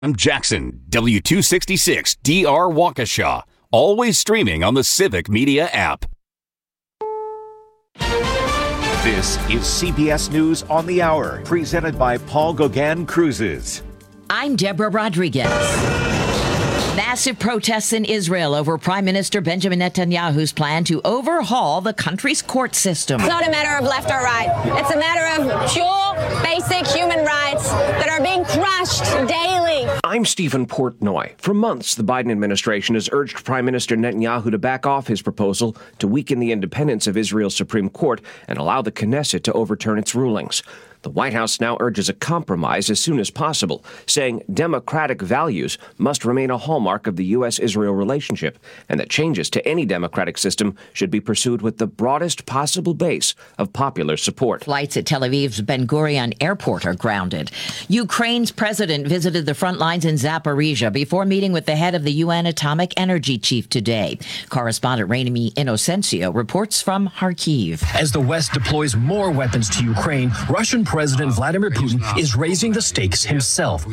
I'm Jackson, W266DR Waukesha, always streaming on the Civic Media app. This is CBS News on the Hour, presented by Paul Gauguin Cruises. I'm Deborah Rodriguez. Massive protests in Israel over Prime Minister Benjamin Netanyahu's plan to overhaul the country's court system. It's not a matter of left or right. It's a matter of pure, basic human rights that are being crushed daily. I'm Stephen Portnoy. For months, the Biden administration has urged Prime Minister Netanyahu to back off his proposal to weaken the independence of Israel's Supreme Court and allow the Knesset to overturn its rulings. The White House now urges a compromise as soon as possible, saying democratic values must remain a hallmark of the U.S.-Israel relationship, and that changes to any democratic system should be pursued with the broadest possible base of popular support. Flights at Tel Aviv's Ben Gurion Airport are grounded. Ukraine's president visited the front lines in Zaporizhia before meeting with the head of the UN Atomic Energy Chief today. Correspondent Raimi Inocencio reports from Kharkiv. As the West deploys more weapons to Ukraine, Russian President Vladimir Putin is raising the stakes himself,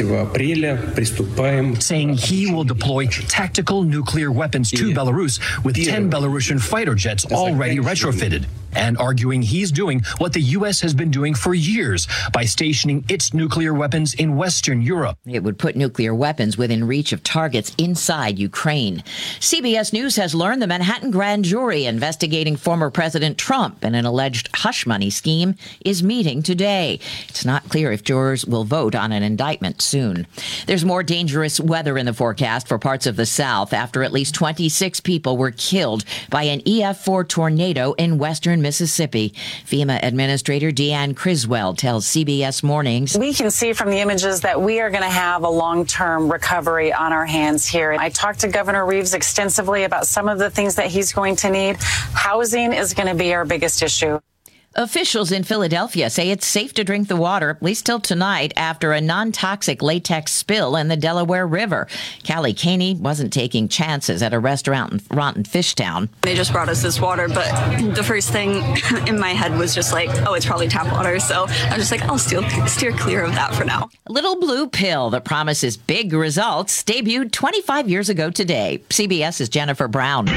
saying he will deploy tactical nuclear weapons to Belarus with 10 Belarusian fighter jets already retrofitted, and arguing he's doing what the U.S. has been doing for years by stationing its nuclear weapons in Western Europe. It would put nuclear weapons within reach of targets inside Ukraine. CBS News has learned the Manhattan grand jury investigating former President Trump in an alleged hush money scheme is meeting today. It's not clear if jurors will vote on an indictment soon. There's more dangerous weather in the forecast for parts of the South after at least 26 people were killed by an EF4 tornado in western Mississippi. FEMA Administrator Deanne Criswell tells CBS Mornings. We can see from the images that we are going to have a long-term recovery on our hands here. I talked to Governor Reeves extensively about some of the things that he's going to need. Housing is going to be our biggest issue. Officials in Philadelphia say it's safe to drink the water, at least till tonight, after a non-toxic latex spill in the Delaware River. Callie Caney wasn't taking chances at a restaurant in Fishtown. They just brought us this water, but the first thing in my head was just like, oh, it's probably tap water. So I'm just like, I'll steer clear of that for now. A little blue pill that promises big results debuted 25 years ago today. CBS's Jennifer Brown.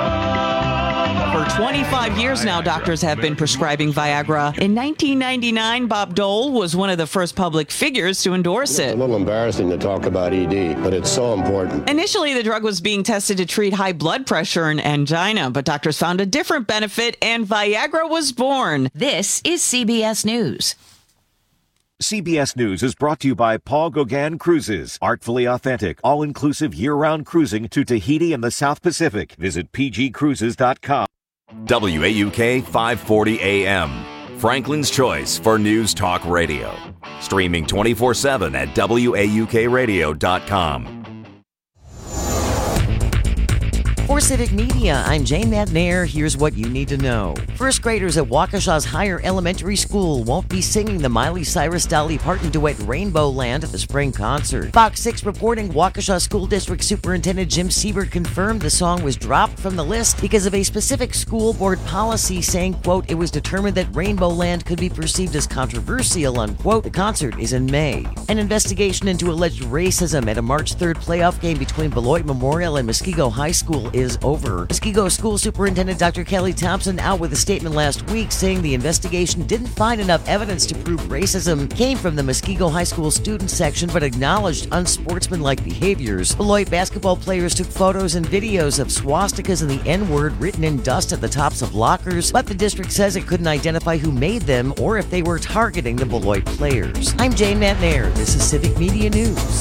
For 25 years now, doctors have been prescribing Viagra. In 1999, Bob Dole was one of the first public figures to endorse it. It's a little embarrassing to talk about ED, but it's so important. Initially, the drug was being tested to treat high blood pressure and angina, but doctors found a different benefit, and Viagra was born. This is CBS News. CBS News is brought to you by Paul Gauguin Cruises. Artfully authentic, all-inclusive year-round cruising to Tahiti and the South Pacific. Visit pgcruises.com. WAUK 540 AM, Franklin's choice for News Talk Radio. Streaming 24/7 at WAUKradio.com. For Civic Media, I'm Jane McNair. Here's what you need to know. First graders at Waukesha's Higher Elementary School won't be singing the Miley Cyrus-Dolly Parton duet Rainbow Land at the spring concert. Fox 6 reporting Waukesha School District Superintendent Jim Siebert confirmed the song was dropped from the list because of a specific school board policy saying, quote, it was determined that Rainbow Land could be perceived as controversial, unquote. The concert is in May. An investigation into alleged racism at a March 3rd playoff game between Beloit Memorial and Muskego High School is over. Muskego School Superintendent Dr. Kelly Thompson out with a statement last week saying the investigation didn't find enough evidence to prove racism came from the Muskego High School student section, but acknowledged unsportsmanlike behaviors. Beloit basketball players took photos and videos of swastikas and the N-word written in dust at the tops of lockers, but the district says it couldn't identify who made them or if they were targeting the Beloit players. I'm Jane McNair. This is Civic Media News.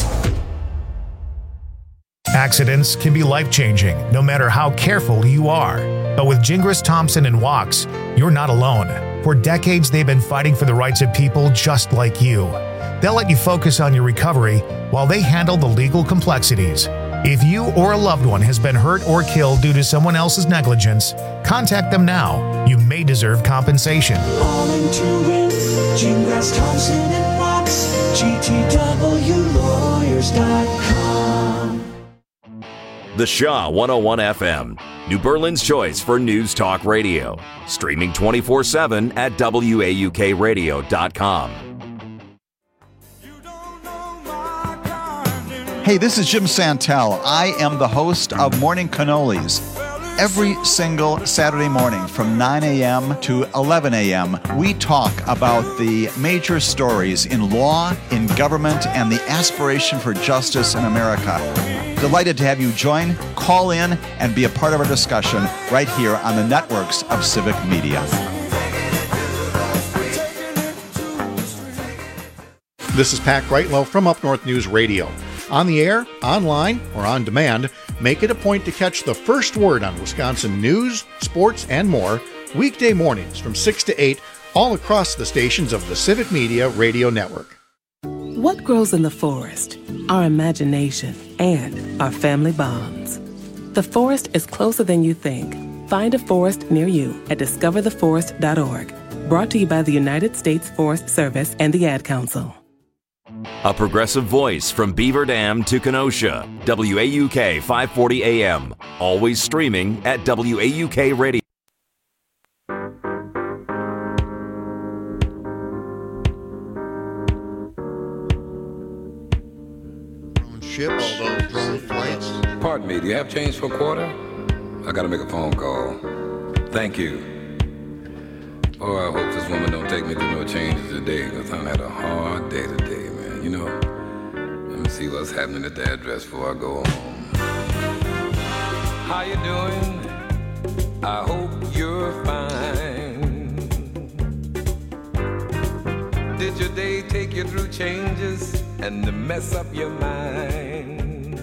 Accidents can be life-changing, no matter how careful you are. But with Gingras Thompson and Wachs, you're not alone. For decades, they've been fighting for the rights of people just like you. They'll let you focus on your recovery while they handle the legal complexities. If you or a loved one has been hurt or killed due to someone else's negligence, contact them now. You may deserve compensation. All into it, Gingras Thompson and Wachs, GTWlawyers.com. The Shaw 101 FM, New Berlin's choice for News Talk Radio. Streaming 24/7 at WAUKradio.com. Hey, this is Jim Santel. I am the host of Morning Cannolis. Every single Saturday morning from 9 a.m. to 11 a.m., we talk about the major stories in law, in government, and the aspiration for justice in America. Delighted to have you join, call in, and be a part of our discussion right here on the networks of Civic Media. This is Pat Greitlow from Up North News Radio. On the air, online, or on demand, make it a point to catch the first word on Wisconsin news, sports, and more weekday mornings from 6 to 8 all across the stations of the Civic Media Radio Network. What grows in the forest? Our imagination and our family bonds. The forest is closer than you think. Find a forest near you at discovertheforest.org. Brought to you by the United States Forest Service and the Ad Council. A progressive voice from Beaver Dam to Kenosha. WAUK 540 AM. Always streaming at WAUK Radio. Ships, all those drone flights. Pardon me, do you have change for a quarter? I gotta make a phone call. Thank you. Oh, I hope this woman don't take me through no changes today, because I've had a hard day today, man. You know, let me see what's happening at the address before I go home. How you doing? I hope you're fine. Did your day take you through changes and mess up your mind?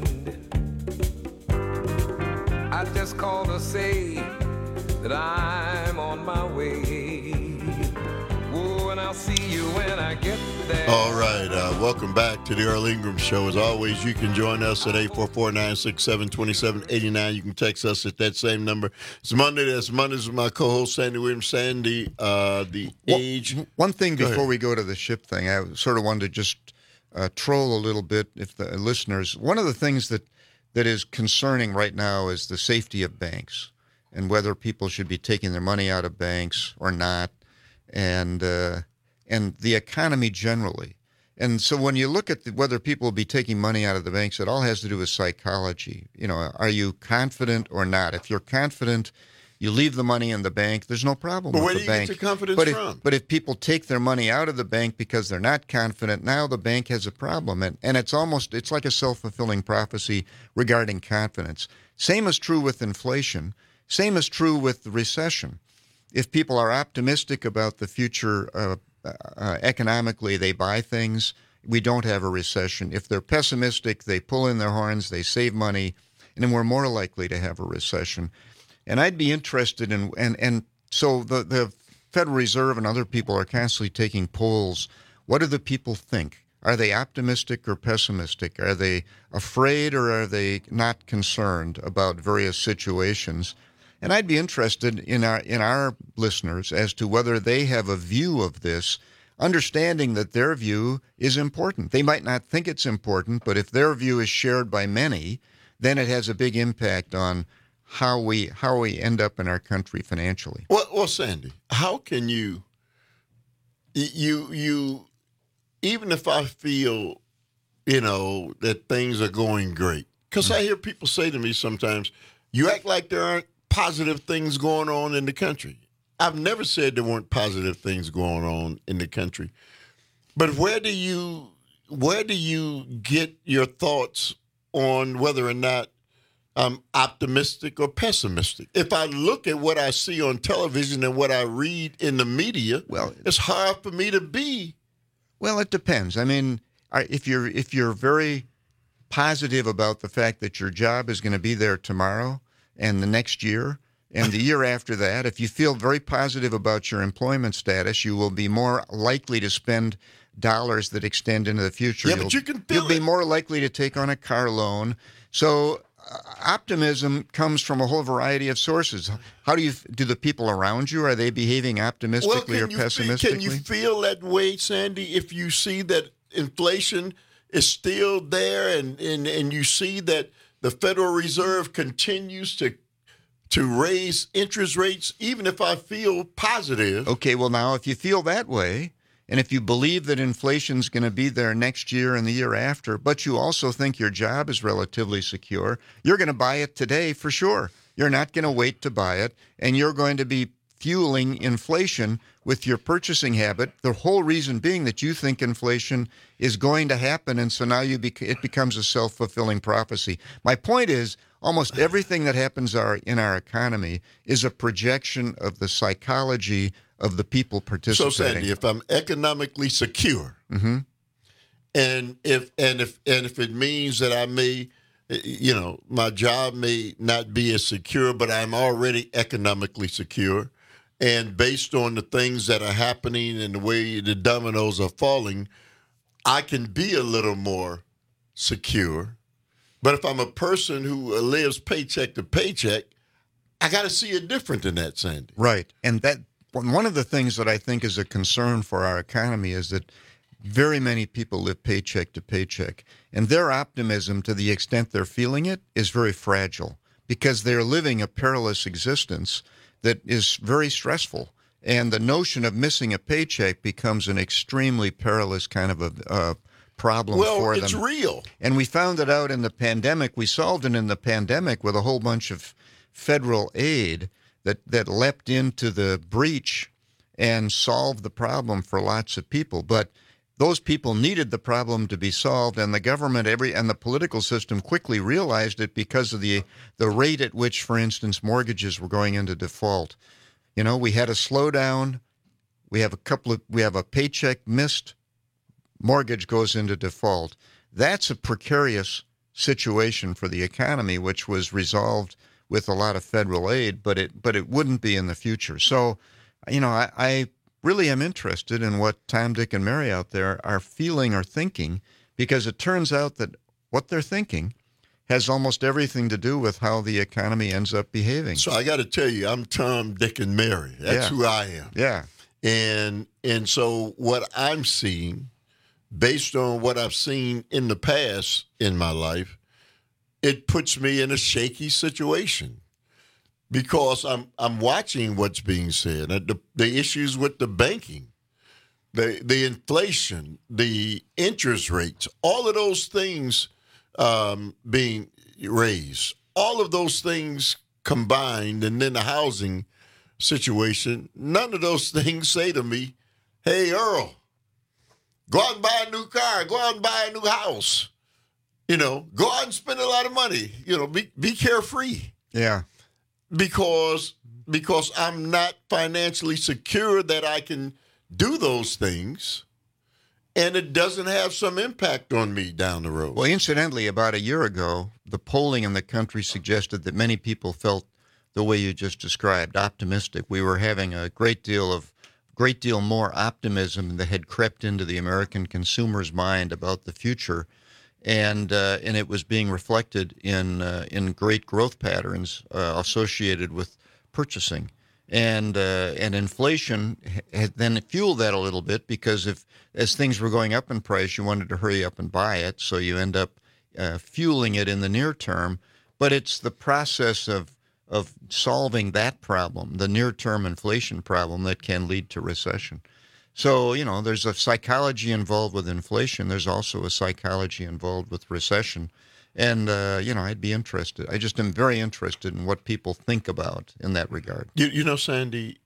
I just called to say that I'm on my way. Oh, and I'll see you when I get there. All right, welcome back to the Earl Ingram Show. As always, you can join us at 844-967-2789. You can text us at that same number. It's Monday. That's Mondays with my co-host, Sandy Williams. Sandy, age. One thing before we go to the ship thing, I sort of wanted to just troll a little bit, if the listeners. One of the things that is concerning right now is the safety of banks and whether people should be taking their money out of banks or not, and the economy generally. And so when you look at whether people will be taking money out of the banks, it all has to do with psychology. You know, are you confident or not? If you're confident, you leave the money in the bank, there's no problem with the bank. Where do you get your confidence from? But if people take their money out of the bank because they're not confident, now the bank has a problem. And it's like a self-fulfilling prophecy regarding confidence. Same is true with inflation. Same is true with the recession. If people are optimistic about the future economically, they buy things. We don't have a recession. If they're pessimistic, they pull in their horns, they save money, and then we're more likely to have a recession. And I'd be interested in, and so the Federal Reserve and other people are constantly taking polls. What do the people think? Are they optimistic or pessimistic? Are they afraid or are they not concerned about various situations? And I'd be interested in our listeners as to whether they have a view of this, understanding that their view is important. They might not think it's important, but if their view is shared by many, then it has a big impact on how we end up in our country financially. Well, Sandy, how can you even if I feel, that things are going great, because I hear people say to me sometimes, you act like there aren't positive things going on in the country. I've never said there weren't positive things going on in the country. But where do you get your thoughts on whether or not I'm optimistic or pessimistic? If I look at what I see on television and what I read in the media, it's hard for me to be. Well, it depends. I mean, if you're very positive about the fact that your job is going to be there tomorrow and the next year and the year after that, if you feel very positive about your employment status, you will be more likely to spend dollars that extend into the future. Yeah, but you can feel You'll be more likely to take on a car loan. So optimism comes from a whole variety of sources. How do the people around you, are they behaving optimistically or pessimistically? Can you feel that way, Sandy, if you see that inflation is still there and you see that the Federal Reserve continues to raise interest rates, even if I feel positive? Okay, well, now, if you feel that way, And if you believe that inflation's going to be there next year and the year after, but you also think your job is relatively secure, you're going to buy it today for sure. You're not going to wait to buy it, and you're going to be fueling inflation with your purchasing habit. The whole reason being that you think inflation is going to happen, and so now it becomes a self-fulfilling prophecy. My point is, almost everything that happens in our economy is a projection of the psychology of the people participating. So, Sandy, if I'm economically secure, mm-hmm. and if it means that I may, my job may not be as secure, but I'm already economically secure, and based on the things that are happening and the way the dominoes are falling, I can be a little more secure. But if I'm a person who lives paycheck to paycheck, I got to see it different than that, Sandy. Right. And that one of the things that I think is a concern for our economy is that very many people live paycheck to paycheck. And their optimism, to the extent they're feeling it, is very fragile because they're living a perilous existence that is very stressful. And the notion of missing a paycheck becomes an extremely perilous kind of a problem for them. Well, it's real. And we found it out in the pandemic. We solved it in the pandemic with a whole bunch of federal aid that leapt into the breach and solved the problem for lots of people. But those people needed the problem to be solved, and the government and the political system quickly realized it because of the rate at which, for instance, mortgages were going into default. We had a slowdown. We have a paycheck missed. Mortgage goes into default. That's a precarious situation for the economy, which was resolved with a lot of federal aid, but it wouldn't be in the future. So, I really am interested in what Tom, Dick, and Mary out there are feeling or thinking, because it turns out that what they're thinking has almost everything to do with how the economy ends up behaving. So I got to tell you, I'm Tom, Dick, and Mary. That's who I am. Yeah. And so what I'm seeing, based on what I've seen in the past in my life, it puts me in a shaky situation because I'm watching what's being said. The issues with the banking, the inflation, the interest rates, all of those things being raised, all of those things combined, and then the housing situation, none of those things say to me, hey, Earl, go out and buy a new car, go out and buy a new house. Go out and spend a lot of money. Be carefree. Yeah. Because I'm not financially secure that I can do those things, and it doesn't have some impact on me down the road. Well, incidentally, about a year ago, the polling in the country suggested that many people felt the way you just described, optimistic. We were having a great deal more optimism that had crept into the American consumer's mind about the future. And it was being reflected in great growth patterns associated with purchasing, and inflation had then fueled that a little bit because as things were going up in price, you wanted to hurry up and buy it, so you end up fueling it in the near term. But it's the process of solving that problem, the near-term inflation problem, that can lead to recession. So, there's a psychology involved with inflation. There's also a psychology involved with recession. And, I'd be interested. I just am very interested in what people think about in that regard. Sandy,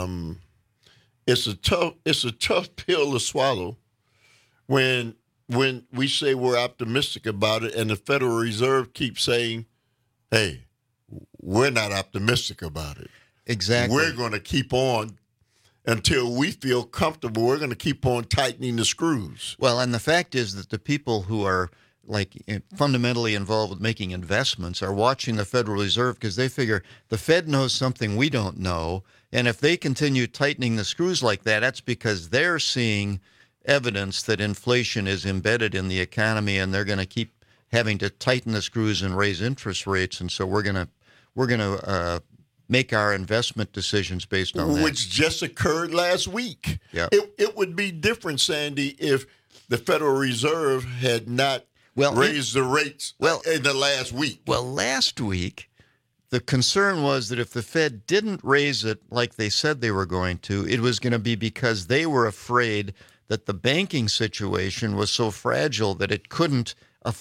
it's a tough pill to swallow when we say we're optimistic about it and the Federal Reserve keeps saying, hey, we're not optimistic about it. Exactly. We're going to keep on until we feel comfortable. We're going to keep on tightening the screws. Well, and the fact is that the people who are fundamentally involved with making investments are watching the Federal Reserve because they figure the Fed knows something we don't know. And if they continue tightening the screws like that, that's because they're seeing evidence that inflation is embedded in the economy, and they're going to keep having to tighten the screws and raise interest rates. And so we're going to make our investment decisions based on that. Which just occurred last week. Yeah. It would be different, Sandy, if the Federal Reserve had not raised the rates in the last week. Well, last week, the concern was that if the Fed didn't raise it like they said they were going to, it was going to be because they were afraid that the banking situation was so fragile that it couldn't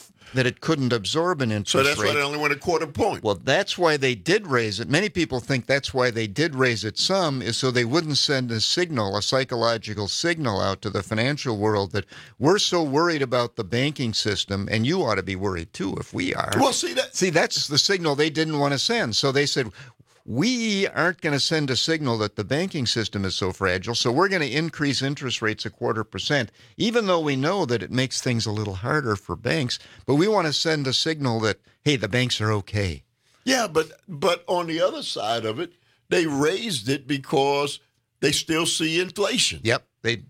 absorb an interest rate. So that's why they only went a quarter point. Well, that's why they did raise it. Many people think that's why they did raise it some, is so they wouldn't send a signal, a psychological signal out to the financial world that we're so worried about the banking system, and you ought to be worried too if we are. Well, see, that's the signal they didn't want to send. So they said, we aren't going to send a signal that the banking system is so fragile, so we're going to increase interest rates 0.25%, even though we know that it makes things a little harder for banks. But we want to send a signal that, hey, the banks are okay. Yeah, but on the other side of it, they raised it because they still see inflation. Yep.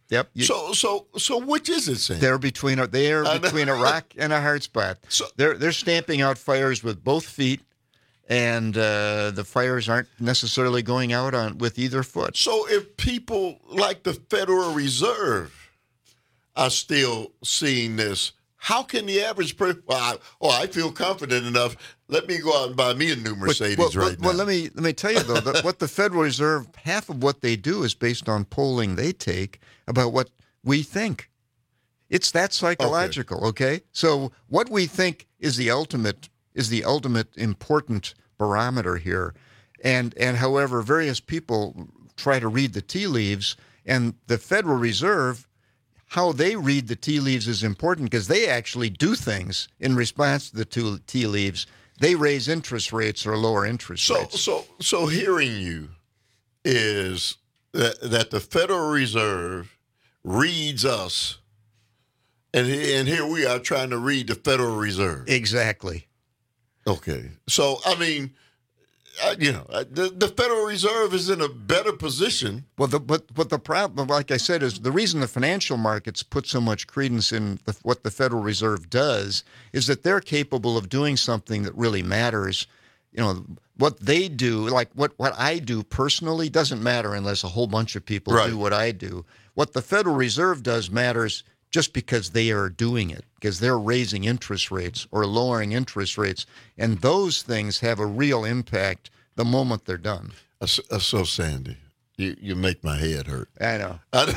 So which is it, Sam? They're between a rock and a hard spot. So they're stamping out fires with both feet. And the fires aren't necessarily going out with either foot. So if people like the Federal Reserve are still seeing this, how can the average person? Well, I feel confident enough. Let me go out and buy me a new Mercedes right now. Well, let me tell you though, that what the Federal Reserve, half of what they do is based on polling they take about what we think. It's that psychological, okay? So what we think is the ultimate important barometer here. And however, various people try to read the tea leaves, and the Federal Reserve, how they read the tea leaves is important because they actually do things in response to the tea leaves. They raise interest rates or lower interest rates. So hearing you is that the Federal Reserve reads us, and here we are trying to read the Federal Reserve. Exactly. Okay. So, I mean, the Federal Reserve is in a better position. Well, but the problem, like I said, is the reason the financial markets put so much credence in what the Federal Reserve does is that they're capable of doing something that really matters. You know, what they do, like what I do personally, doesn't matter unless a whole bunch of people do what I do. What the Federal Reserve does matters just because they are doing it, because they're raising interest rates or lowering interest rates. And those things have a real impact the moment they're done. So, Sandy, you make my head hurt. I know.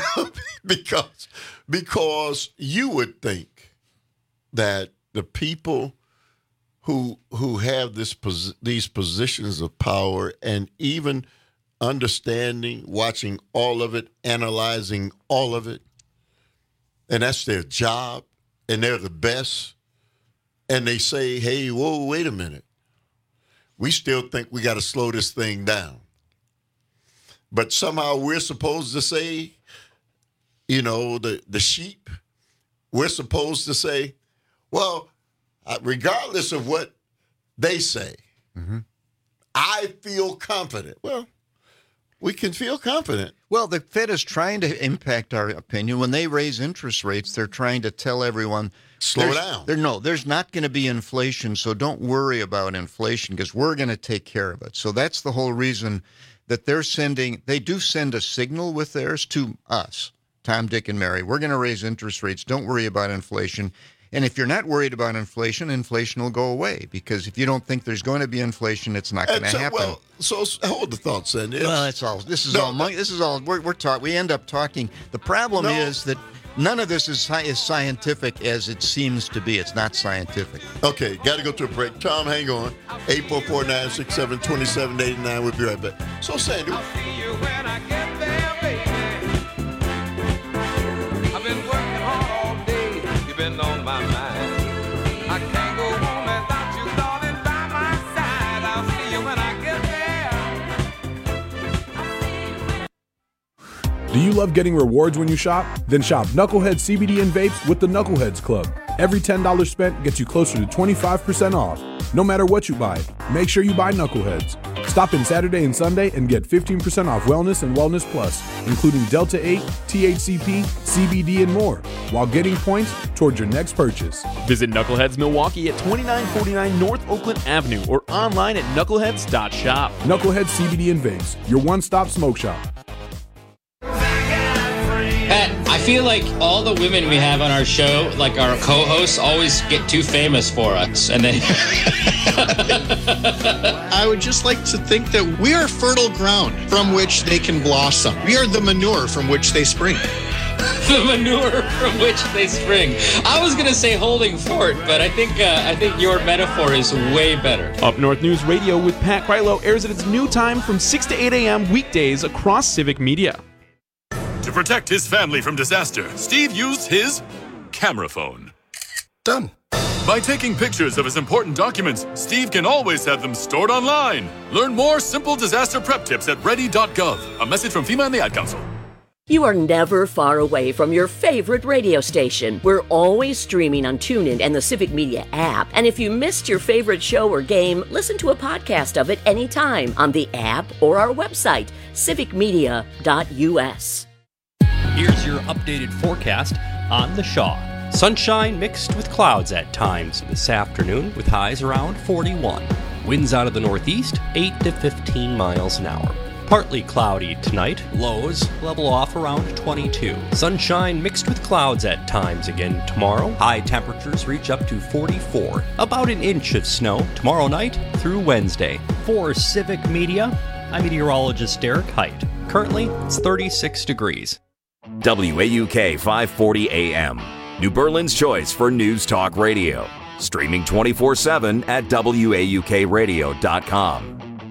Because you would think that the people who have these positions of power and even understanding, watching all of it, analyzing all of it, and that's their job, and they're the best, and they say, hey, whoa, wait a minute. We still think we got to slow this thing down. But somehow we're supposed to say, the sheep, we're supposed to say, well, regardless of what they say, I feel confident. Well, we can feel confident. Well, the Fed is trying to impact our opinion. When they raise interest rates, they're trying to tell everyone, slow down. There's not going to be inflation, so don't worry about inflation because we're going to take care of it. So that's the whole reason that they do send a signal with theirs to us, Tom, Dick, and Mary. We're going to raise interest rates. Don't worry about inflation. And if you're not worried about inflation, inflation will go away. Because if you don't think there's going to be inflation, it's not going to happen. Well, so hold the thought, Sandy. Well, we're taught. We end up talking. The problem is that none of this is as scientific as it seems to be. It's not scientific. Okay, got to go to a break. Tom, hang on. 844-967-2789. We'll be right back. So, Sandy. I'll see you when I get there, baby. I've been working hard all day. You've been on my mind. I can't go home without you, darling, by my side. I'll see you when I get there. Do you love getting rewards when you shop? Then shop Knucklehead CBD and vapes with the Knuckleheads Club. Every $10 spent gets you closer to 25% off. No matter what you buy, make sure you buy Knuckleheads. Stop in Saturday and Sunday and get 15% off Wellness and Wellness Plus, including Delta 8, THCP, CBD, and more, while getting points towards your next purchase. Visit Knuckleheads Milwaukee at 2949 North Oakland Avenue or online at knuckleheads.shop. Knuckleheads CBD and vapes, your one-stop smoke shop. Pat, I feel like all the women we have on our show, like our co-hosts, always get too famous for us. And then I would just like to think that we are fertile ground from which they can blossom. We are the manure from which they spring. the manure from which they spring. I was going to say holding fort, but I think your metaphor is way better. Up North News Radio with Pat Krylo airs at its new time from 6 to 8 a.m. weekdays across Civic Media. To protect his family from disaster, Steve used his camera phone. Done. By taking pictures of his important documents, Steve can always have them stored online. Learn more simple disaster prep tips at ready.gov. A message from FEMA and the Ad Council. You are never far away from your favorite radio station. We're always streaming on TuneIn and the Civic Media app. And if you missed your favorite show or game, listen to a podcast of it anytime on the app or our website, civicmedia.us. Here's your updated forecast on the Shaw. Sunshine mixed with clouds at times this afternoon with highs around 41. Winds out of the northeast, 8 to 15 miles an hour. Partly cloudy tonight, lows level off around 22. Sunshine mixed with clouds at times again tomorrow. High temperatures reach up to 44. About an inch of snow tomorrow night through Wednesday. For Civic Media, I'm meteorologist Derek Height. Currently, it's 36 degrees. WAUK 540 AM, New Berlin's choice for news talk radio. Streaming 24/7 at WAUKradio.com.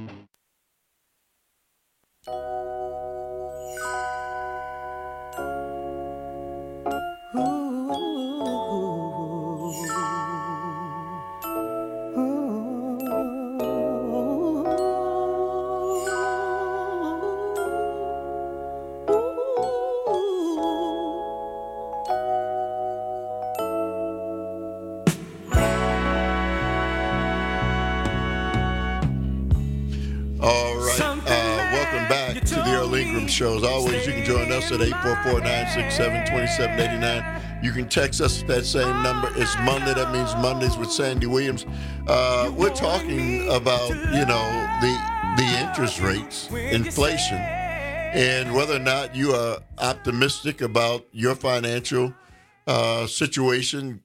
Show. As always, you can join us at 844-967-2789. You can text us at that same number. It's Monday. That means Mondays with Sandy Williams. We're talking about, the interest rates, inflation, and whether or not you are optimistic about your financial situation,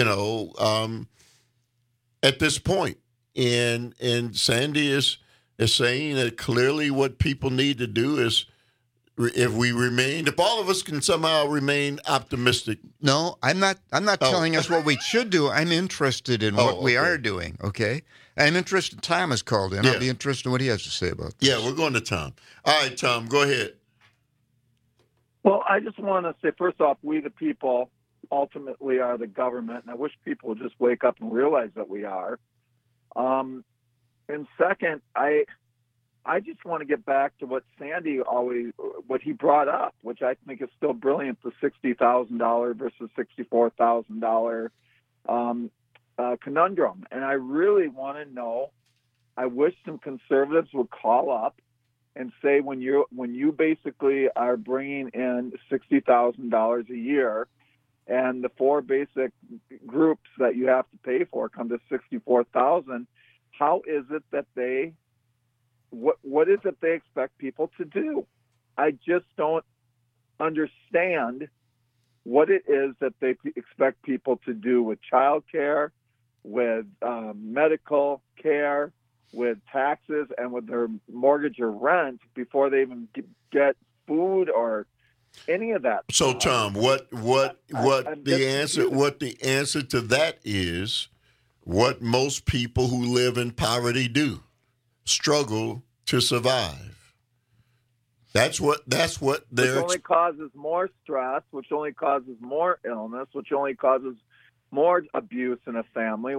at this point. And Sandy is saying that clearly what people need to do is, if all of us can somehow remain optimistic. No, I'm not telling us what we should do. I'm interested in what we are doing, okay? I'm interested. Tom has called in. Yeah. I'll be interested in what he has to say about this. Yeah, we're going to Tom. All right, Tom, go ahead. Well, I just want to say, first off, we the people ultimately are the government, and I wish people would just wake up and realize that we are. And second, I just want to get back to what Sandy what he brought up, which I think is still brilliant, the $60,000 versus $64,000 conundrum. And I really want to know, I wish some conservatives would call up and say, when you basically are bringing in $60,000 a year and the four basic groups that you have to pay for come to $64,000, how is it that what is it they expect people to do? I just don't understand what it is that they expect people to do with child care, with medical care, with taxes, and with their mortgage or rent before they even get food or any of that. So, Tom, what the answer to that is what most people who live in poverty do. Struggle to survive. That's what they're. Which only causes more stress, which only causes more illness, which only causes more abuse in a family.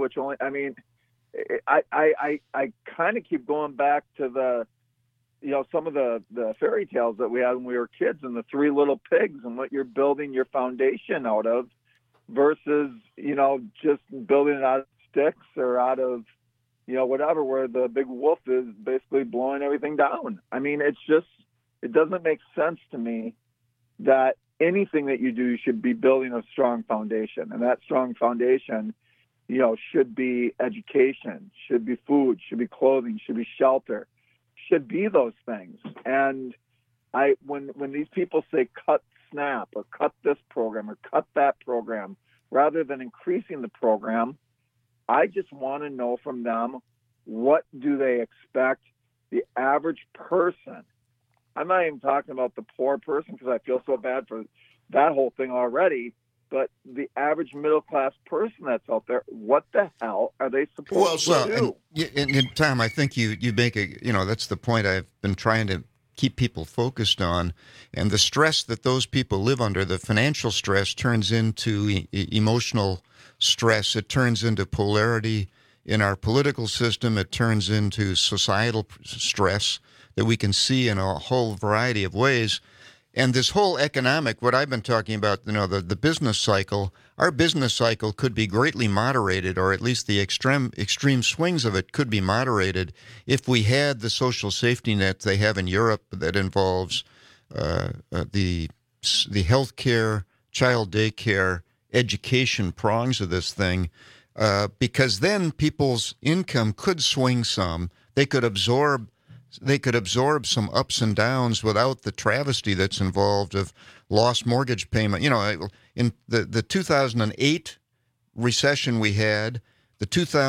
I kind of keep going back to some of the fairy tales that we had when we were kids, and the Three Little Pigs, and what you're building your foundation out of, versus just building it out of sticks or out of whatever, where the big wolf is basically blowing everything down. It doesn't make sense to me that anything that you do, you should be building a strong foundation. And that strong foundation, should be education, should be food, should be clothing, should be shelter, should be those things. And when these people say cut SNAP or cut this program or cut that program, rather than increasing the program, I just want to know from them, what do they expect the average person? I'm not even talking about the poor person, because I feel so bad for that whole thing already. But the average middle-class person that's out there, what the hell are they supposed to do? And Tom, I think you make that's the point I've been trying to keep people focused on. And the stress that those people live under, the financial stress, turns into emotional stress. It turns into polarity in our political system. It turns into societal stress that we can see in a whole variety of ways. And this whole economic, what I've been talking about, the business cycle, our business cycle could be greatly moderated, or at least the extreme swings of it could be moderated if we had the social safety net they have in Europe that involves the health care, child daycare, education prongs of this thing, because then people's income could swing some. They could absorb some ups and downs without the travesty that's involved of lost mortgage payment. In the 2008 recession we had, the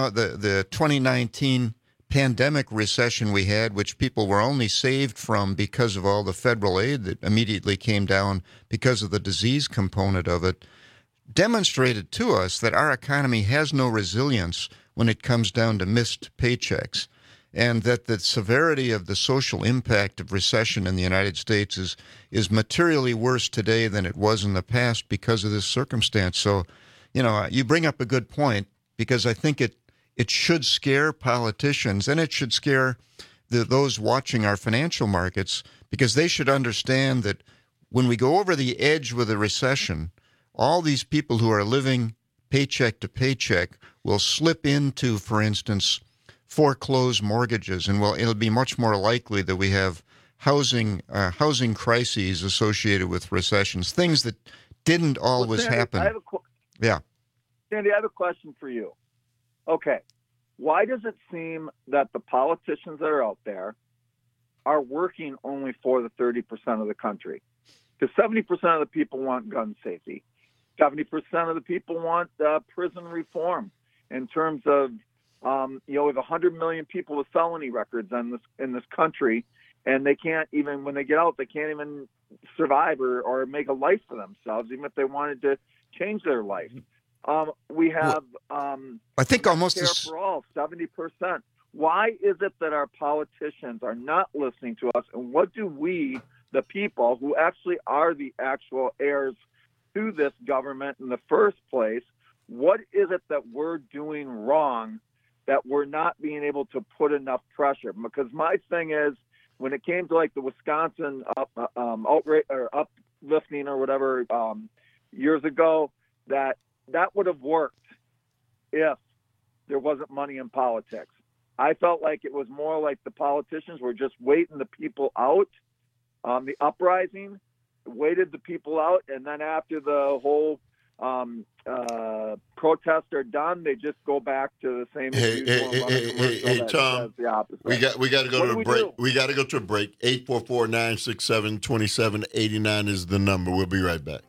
2019 pandemic recession we had, which people were only saved from because of all the federal aid that immediately came down because of the disease component of it, demonstrated to us that our economy has no resilience when it comes down to missed paychecks. And that the severity of the social impact of recession in the United States is materially worse today than it was in the past because of this circumstance. So, you bring up a good point, because I think it should scare politicians, and it should scare those watching our financial markets, because they should understand that when we go over the edge with a recession, all these people who are living paycheck to paycheck will slip into, for instance, foreclosed mortgages, and it'll be much more likely that we have housing crises associated with recessions, things that didn't always happen. Sandy, I have a question for you. Okay, why does it seem that the politicians that are out there are working only for the 30% of the country? Because 70% of the people want gun safety. 70% of the people want prison reform in terms of we have 100 million people with felony records in this country, and they can't even, when they get out, they can't even survive or make a life for themselves, even if they wanted to change their life. We have I think almost care for all, 70%. Why is it that our politicians are not listening to us, and what do we, the people who actually are the actual heirs to this government in the first place, what is it that we're doing wrong that we're not being able to put enough pressure? Because my thing is, when it came to like the Wisconsin uplifting or whatever years ago, that would have worked if there wasn't money in politics. I felt like it was more like the politicians were just waiting the people out, the uprising, waited the people out, and then after the whole protests are done, they just go back to the same. Hey, Tom, we got to go to a break. We got to go to a break. 844-967-2789 is the number. We'll be right back.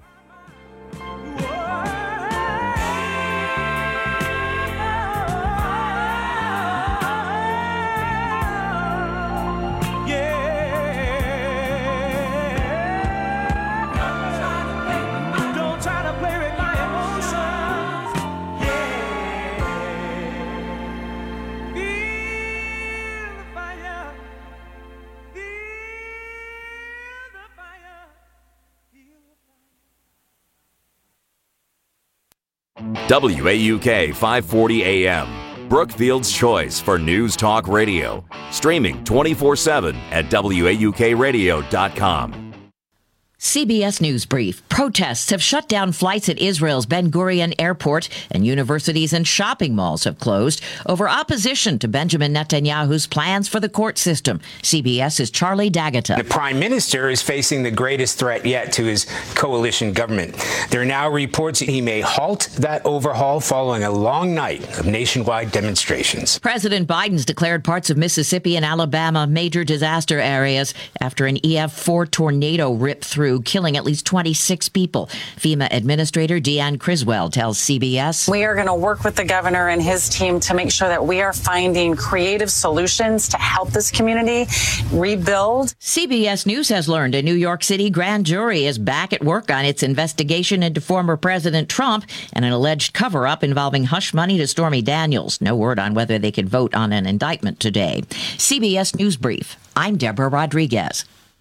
WAUK 540 AM, Brookfield's choice for news talk radio. Streaming 24/7 at WAUKradio.com. CBS News Brief. Protests have shut down flights at Israel's Ben Gurion Airport, and universities and shopping malls have closed over opposition to Benjamin Netanyahu's plans for the court system. CBS's Charlie D'Agata. The prime minister is facing the greatest threat yet to his coalition government. There are now reports that he may halt that overhaul following a long night of nationwide demonstrations. President Biden's declared parts of Mississippi and Alabama major disaster areas after an EF4 tornado ripped through through, killing at least 26 people. FEMA Administrator Deanne Criswell tells CBS, "We are going to work with the governor and his team to make sure that we are finding creative solutions to help this community rebuild." CBS News has learned a New York City grand jury is back at work on its investigation into former President Trump and an alleged cover-up involving hush money to Stormy Daniels. No word on whether they could vote on an indictment today. CBS News Brief. I'm Deborah Rodriguez.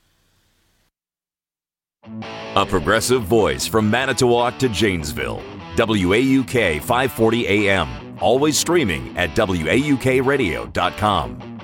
A progressive voice from Manitowoc to Janesville. WAUK 540 AM. Always streaming at WAUKradio.com.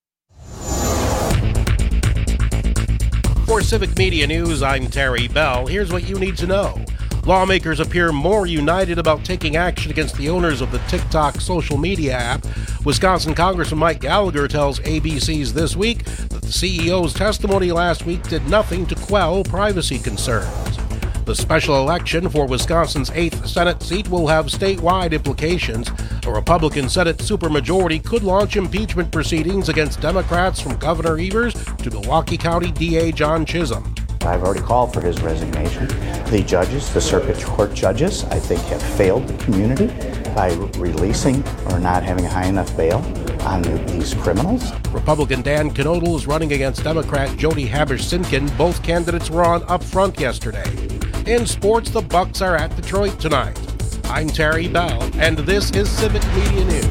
For Civic Media News, I'm Terry Bell. Here's what you need to know. Lawmakers appear more united about taking action against the owners of the TikTok social media app. Wisconsin Congressman Mike Gallagher tells ABC's This Week that the CEO's testimony last week did nothing to quell privacy concerns. The special election for Wisconsin's 8th Senate seat will have statewide implications. A Republican Senate supermajority could launch impeachment proceedings against Democrats from Governor Evers to Milwaukee County DA John Chisholm. I've already called for his resignation. The judges, the circuit court judges, I think have failed the community by releasing or not having a high enough bail on these criminals. Republican Dan Knodel is running against Democrat Jody Habush-Sinkin. Both candidates were on up front yesterday. In sports, the Bucks are at Detroit tonight. I'm Terry Bell, and this is Civic Media News.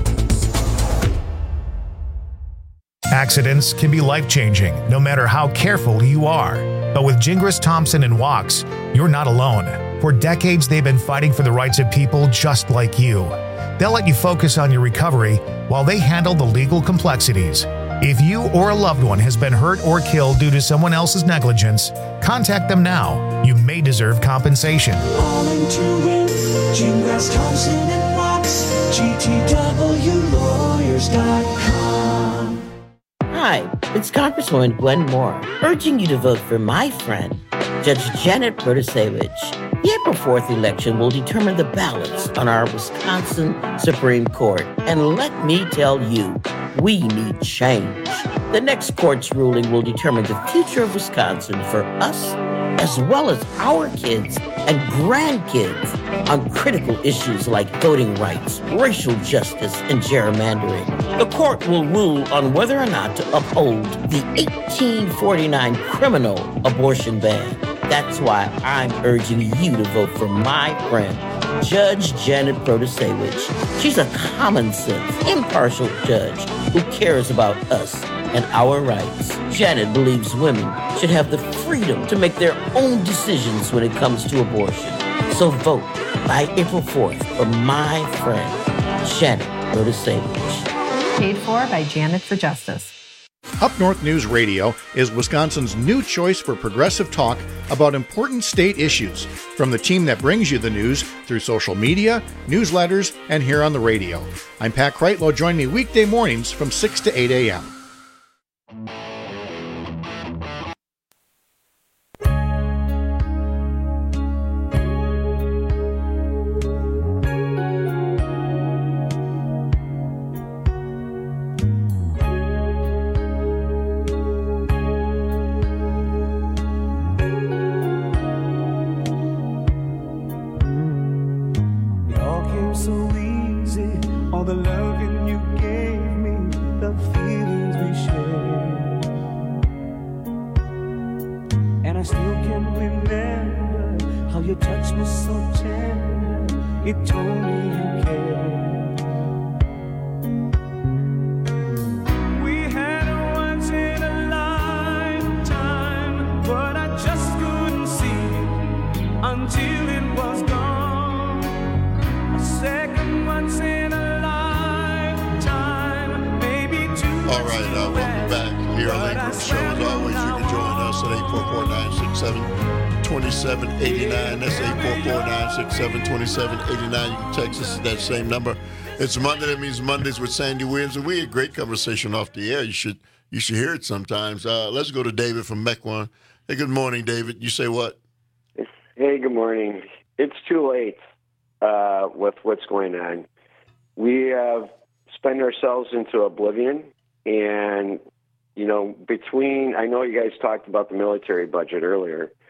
Accidents can be life-changing, no matter how careful you are. But with Gingras Thompson and Wachs, you're not alone. For decades, they've been fighting for the rights of people just like you. They'll let you focus on your recovery while they handle the legal complexities. If you or a loved one has been hurt or killed due to someone else's negligence, contact them now. You may deserve compensation. All into it, Gingras Thompson and Wachs, GTWlawyers.com. Hi, it's Congresswoman Gwen Moore, urging you to vote for my friend, Judge Janet Protasevich. The April 4th election will determine the balance on our Wisconsin Supreme Court. And let me tell you, we need change. The next court's ruling will determine the future of Wisconsin for us, as well as our kids and grandkids, on critical issues like voting rights, racial justice, and gerrymandering. The court will rule on whether or not to uphold the 1849 criminal abortion ban. That's why I'm urging you to vote for my friend, Judge Janet Protasevich. She's a common-sense, impartial judge who cares about us and our rights. Janet believes women should have the freedom to make their own decisions when it comes to abortion. So vote by April 4th for my friend, Janet Protasevich. Paid for by Janet for Justice. Up North News Radio is Wisconsin's new choice for progressive talk about important state issues, from the team that brings you the news through social media, newsletters, and here on the radio. I'm Pat Kreitlow. Join me weekday mornings from 6 to 8 a.m. That same number. It's Monday. That means Mondays with Sandy Williams, and we had a great conversation off the air. You should hear it sometimes. Let's go to David from Mequon. Hey, good morning, David. You say what? Hey, good morning. It's too late with what's going on. We have spent ourselves into oblivion, and I know you guys talked about the military budget earlier.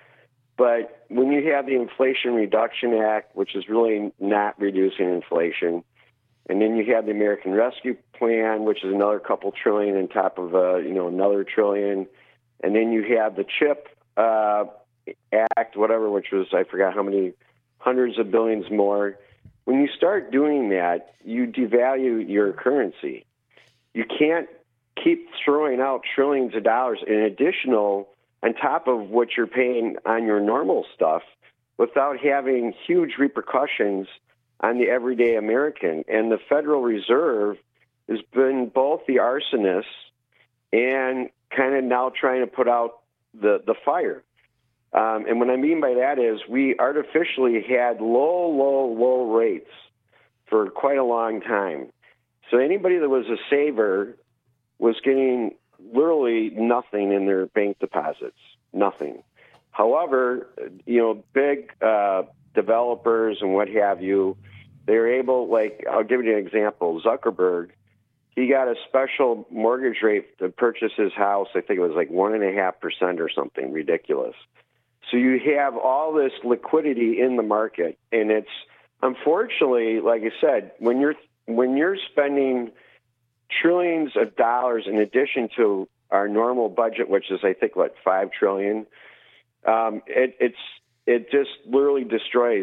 But when you have the Inflation Reduction Act, which is really not reducing inflation, and then you have the American Rescue Plan, which is another couple trillion on top of another trillion, and then you have the CHIP Act, whatever, which was, I forgot how many hundreds of billions more. When you start doing that, you devalue your currency. You can't keep throwing out trillions of dollars in additional on top of what you're paying on your normal stuff without having huge repercussions on the everyday American. And the Federal Reserve has been both the arsonist and kind of now trying to put out the fire. And what I mean by that is we artificially had low rates for quite a long time. So anybody that was a saver was getting literally nothing in their bank deposits, nothing. However, big developers and what have you, they're able, like, I'll give you an example. Zuckerberg, he got a special mortgage rate to purchase his house. I think it was like 1.5% or something ridiculous. So you have all this liquidity in the market, and it's unfortunately, like I said, when you're spending trillions of dollars in addition to our normal budget, which is I think $5 trillion, it just literally destroys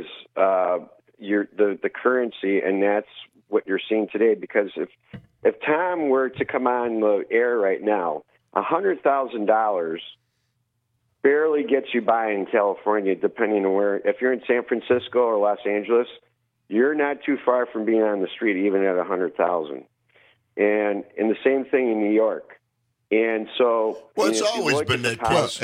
the currency, and that's what you're seeing today. Because if Tom were to come on the air right now, $100,000 barely gets you by in California, depending on where. If you're in San Francisco or Los Angeles, you're not too far from being on the street, even at $100,000. And the same thing in New York. And so, well, it's always been that case.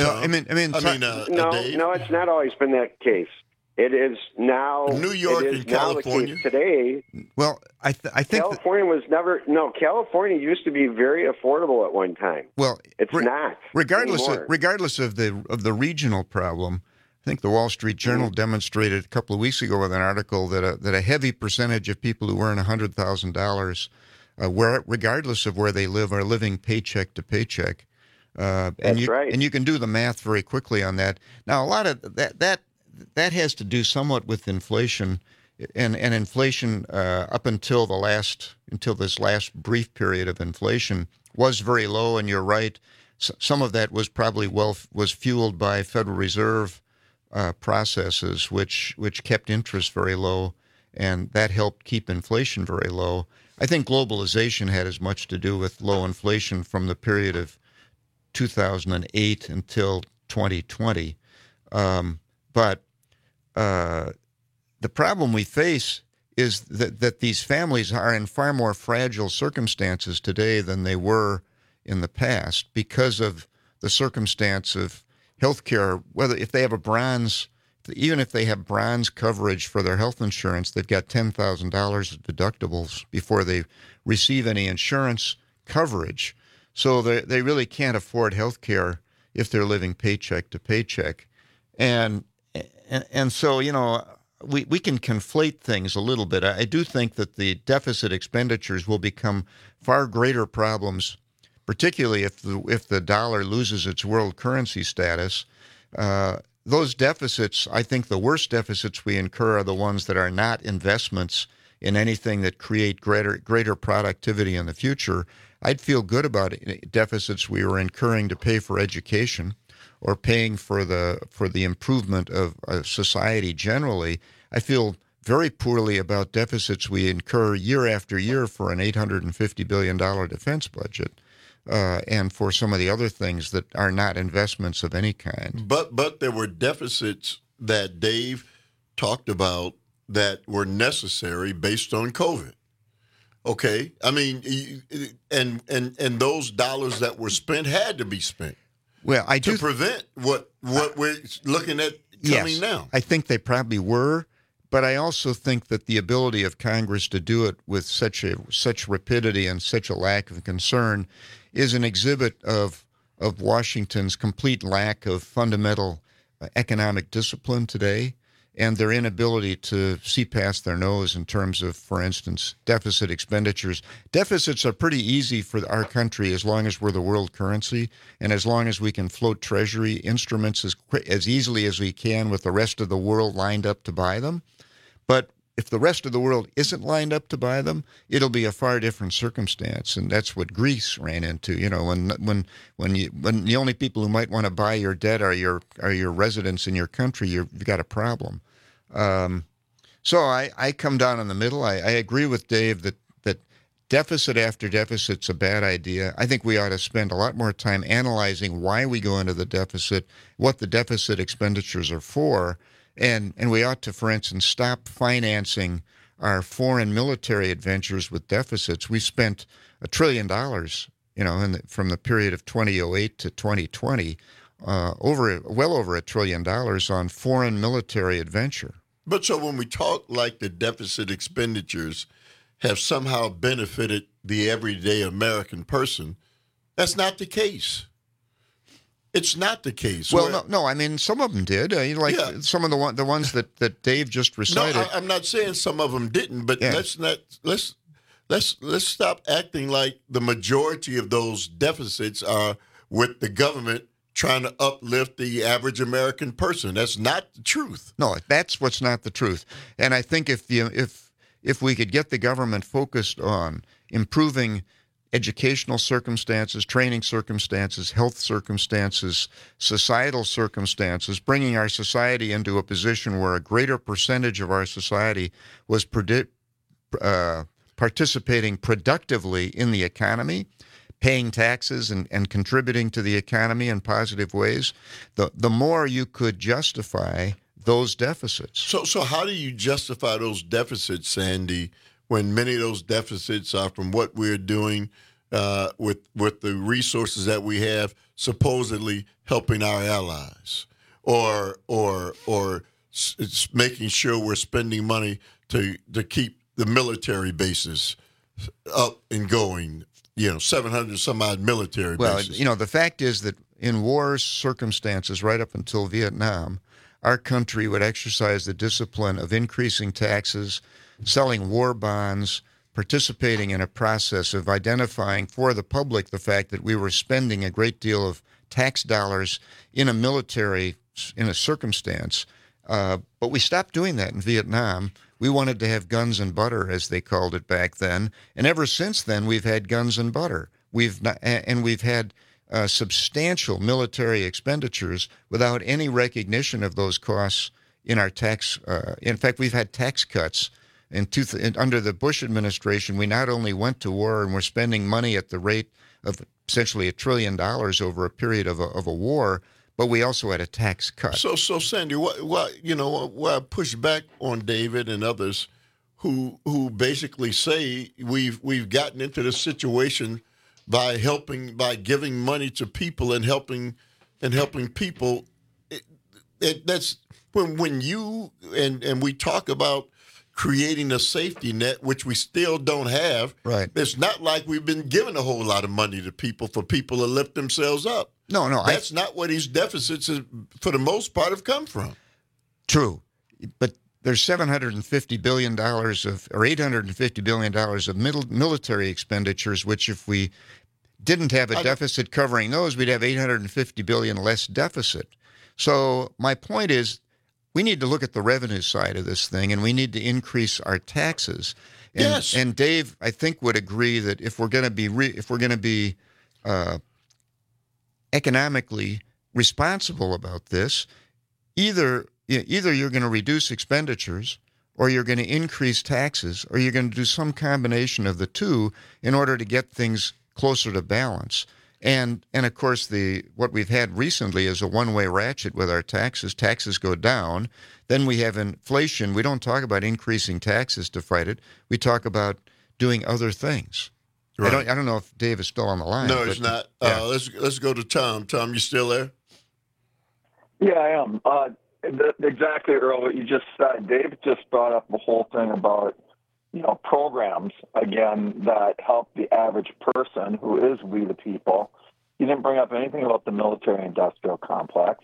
No, it's not always been that case. It is now. New York and California today. Well, I think California was never. No, California used to be very affordable at one time. Well, it's not. Regardless of the regional problem, I think the Wall Street Journal demonstrated a couple of weeks ago with an article that a heavy percentage of people who earn $100,000, regardless of where they live, are living paycheck to paycheck. That's right. And you can do the math very quickly on that. Now, a lot of that has to do somewhat with inflation, and inflation up until this last brief period of inflation was very low. And you're right, some of that was probably was fueled by Federal Reserve processes, which kept interest very low, and that helped keep inflation very low. I think globalization had as much to do with low inflation from the period of 2008 until 2020. But the problem we face is that these families are in far more fragile circumstances today than they were in the past because of the circumstance of health care. If they have even if they have bronze coverage for their health insurance, they've got $10,000 of deductibles before they receive any insurance coverage. So they really can't afford health care if they're living paycheck to paycheck. And so, we can conflate things a little bit. I do think that the deficit expenditures will become far greater problems, particularly if the dollar loses its world currency status. Those deficits, I think the worst deficits we incur are the ones that are not investments in anything that create greater productivity in the future. I'd feel good about deficits we were incurring to pay for education or paying for the improvement of society generally. I feel very poorly about deficits we incur year after year for an $850 billion defense budget. And for some of the other things that are not investments of any kind. But there were deficits that Dave talked about that were necessary based on COVID. Okay, I mean, and those dollars that were spent had to be spent. Well, to prevent what we're looking at coming now. I think they probably were. But I also think that the ability of Congress to do it with such rapidity and such a lack of concern is an exhibit of Washington's complete lack of fundamental economic discipline today. and their inability to see past their nose in terms of, for instance, deficit expenditures. Deficits are pretty easy for our country as long as we're the world currency and as long as we can float treasury instruments as easily as we can with the rest of the world lined up to buy them. But if the rest of the world isn't lined up to buy them, it'll be a far different circumstance, and that's what Greece ran into. You know, when the only people who might want to buy your debt are your residents in your country, you've got a problem. So I come down in the middle. I agree with Dave that deficit after deficit's a bad idea. I think we ought to spend a lot more time analyzing why we go into the deficit, what the deficit expenditures are for. And we ought to, for instance, stop financing our foreign military adventures with deficits. We spent $1 trillion, you know, from the period of 2008 to 2020, well over $1 trillion on foreign military adventure. But so when we talk like the deficit expenditures have somehow benefited the everyday American person, that's not the case. It's not the case. Well, no. I mean, some of them did. Some of the ones that Dave just recited. No, I'm not saying some of them didn't, but let's stop acting like the majority of those deficits are with the government trying to uplift the average American person. That's not the truth. No, that's what's not the truth. And I think if we could get the government focused on improving educational circumstances, training circumstances, health circumstances, societal circumstances, bringing our society into a position where a greater percentage of our society was participating productively in the economy, paying taxes and contributing to the economy in positive ways, the more you could justify those deficits. So how do you justify those deficits, Sandy, when many of those deficits are from what we're doing with the resources that we have, supposedly helping our allies, or making sure we're spending money to keep the military bases up and going? 700 some odd military bases. Well, the fact is that in war circumstances, right up until Vietnam, our country would exercise the discipline of increasing taxes, selling war bonds, participating in a process of identifying for the public the fact that we were spending a great deal of tax dollars in a circumstance. But we stopped doing that in Vietnam. We wanted to have guns and butter, as they called it back then. And ever since then, we've had guns and butter. We've had substantial military expenditures without any recognition of those costs in our tax. In fact, we've had tax cuts. Under the Bush administration, we not only went to war and were spending money at the rate of essentially $1 trillion over a period of a war, but we also had a tax cut. So Sandy, what I push back on David and others who basically say we've gotten into this situation by giving money to people and helping people. That's when you and we talk about creating a safety net, which we still don't have. Right. It's not like we've been giving a whole lot of money to people for people to lift themselves up. No. That's not where these deficits, for the most part, have come from. True. But there's $750 billion or $850 billion of military expenditures, which if we didn't have a deficit covering those, we'd have $850 billion less deficit. So my point is, we need to look at the revenue side of this thing, and we need to increase our taxes. And, yes. And Dave, I think, would agree that if we're going to be economically responsible about this, either you're going to reduce expenditures, or you're going to increase taxes, or you're going to do some combination of the two in order to get things closer to balance. And of course, what we've had recently is a one-way ratchet with our taxes. Taxes go down. Then we have inflation. We don't talk about increasing taxes to fight it. We talk about doing other things. Right. I don't know if Dave is still on the line. No, he's not. Yeah. Let's go to Tom. Tom, you still there? Yeah, I am. Exactly, Earl, what you just said. Dave just brought up the whole thing about programs, again, that help the average person, who is we the people. He didn't bring up anything about the military-industrial complex.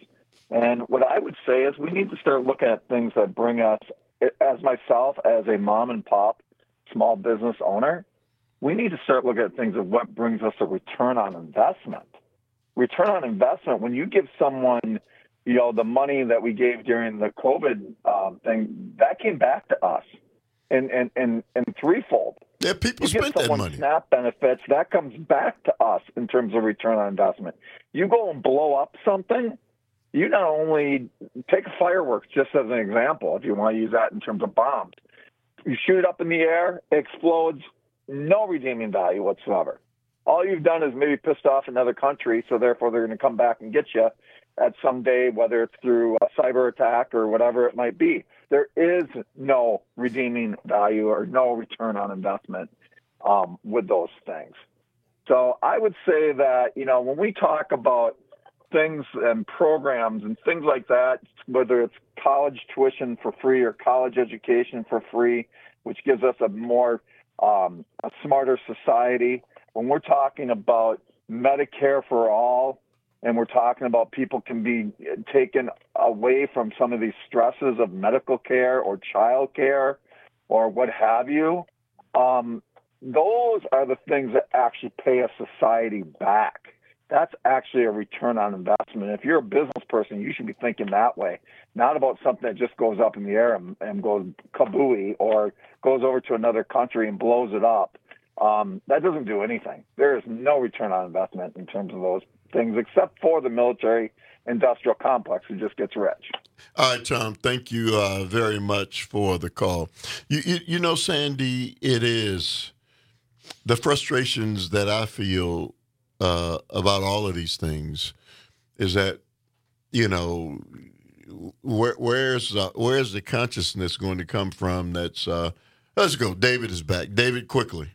And what I would say is we need to start looking at things that bring us, as myself, as a mom and pop small business owner, we need to start looking at things of what brings us a return on investment. Return on investment, when you give someone, the money that we gave during the COVID thing, that came back to us in threefold. Yeah, people spent that money. SNAP benefits, that comes back to us in terms of return on investment. You go and blow up something, you not only take fireworks, just as an example, if you want to use that in terms of bombs. You shoot it up in the air, it explodes, no redeeming value whatsoever. All you've done is maybe pissed off another country, so therefore they're going to come back and get you at some day, whether it's through a cyber attack or whatever it might be. There is no redeeming value or no return on investment with those things. So I would say that, when we talk about things and programs and things like that, whether it's college tuition for free or college education for free, which gives us a more a smarter society, when we're talking about Medicare for all, and we're talking about people can be taken away from some of these stresses of medical care or child care or what have you, those are the things that actually pay a society back. That's actually a return on investment. If you're a business person, you should be thinking that way, not about something that just goes up in the air and goes kabooey or goes over to another country and blows it up. That doesn't do anything. There is no return on investment in terms of those things, except for the military industrial complex who just gets rich. All right, Tom, thank you very much for the call. You know, Sandy, it is the frustrations that I feel about all of these things is that, where's the consciousness going to come from that's, let's go. David is back. David, quickly.